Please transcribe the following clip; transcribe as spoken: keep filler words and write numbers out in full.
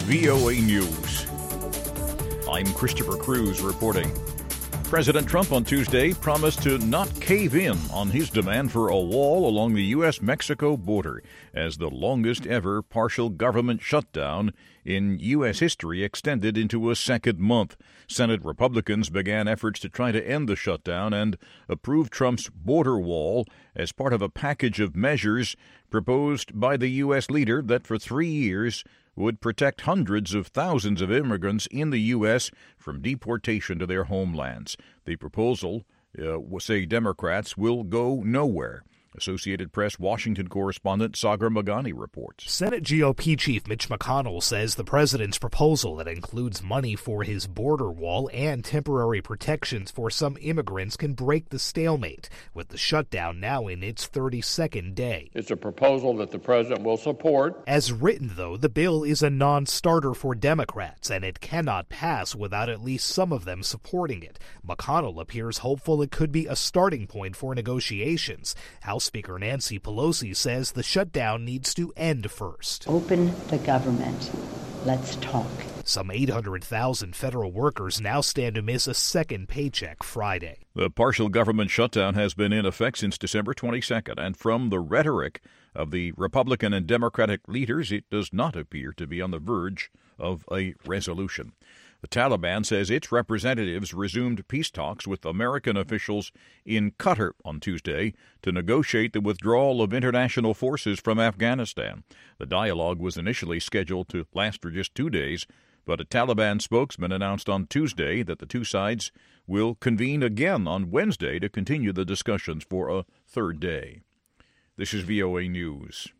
V O A News. I'm Christopher Cruz reporting. President Trump on Tuesday promised to not cave in on his demand for a wall along the U S Mexico border as the longest ever partial government shutdown in U S history extended into a second month. Senate Republicans began efforts to try to end the shutdown and approve Trump's border wall as part of a package of measures proposed by the U S leader that for three years would protect hundreds of thousands of immigrants in the U S from deportation to their homelands. The proposal, uh, say Democrats, will go nowhere. Associated Press Washington correspondent Sagar Magani reports. Senate G O P Chief Mitch McConnell says the president's proposal that includes money for his border wall and temporary protections for some immigrants can break the stalemate, with the shutdown now in its thirty-second day. It's a proposal that the president will support. As written, though, the bill is a non-starter for Democrats, and it cannot pass without at least some of them supporting it. McConnell appears hopeful it could be a starting point for negotiations. House Speaker Nancy Pelosi says the shutdown needs to end first. Open the government. Let's talk. Some eight hundred thousand federal workers now stand to miss a second paycheck Friday. The partial government shutdown has been in effect since December twenty-second, and from the rhetoric of the Republican and Democratic leaders, it does not appear to be on the verge of a resolution. The Taliban says its representatives resumed peace talks with American officials in Qatar on Tuesday to negotiate the withdrawal of international forces from Afghanistan. The dialogue was initially scheduled to last for just two days, but a Taliban spokesman announced on Tuesday that the two sides will convene again on Wednesday to continue the discussions for a third day. This is V O A News.